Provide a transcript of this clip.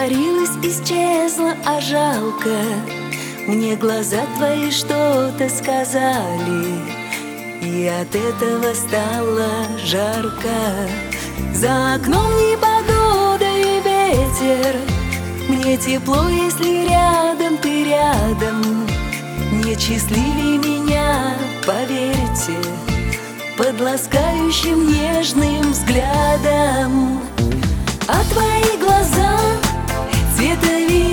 растворилась, исчезла, а жалко. Мне глаза твои что-то сказали, и от этого стало жарко. За окном непогода и ветер, мне тепло, если рядом ты рядом. Нет счастливее меня, поверьте, под ласкающим нежным взглядом. А твои глаза цвета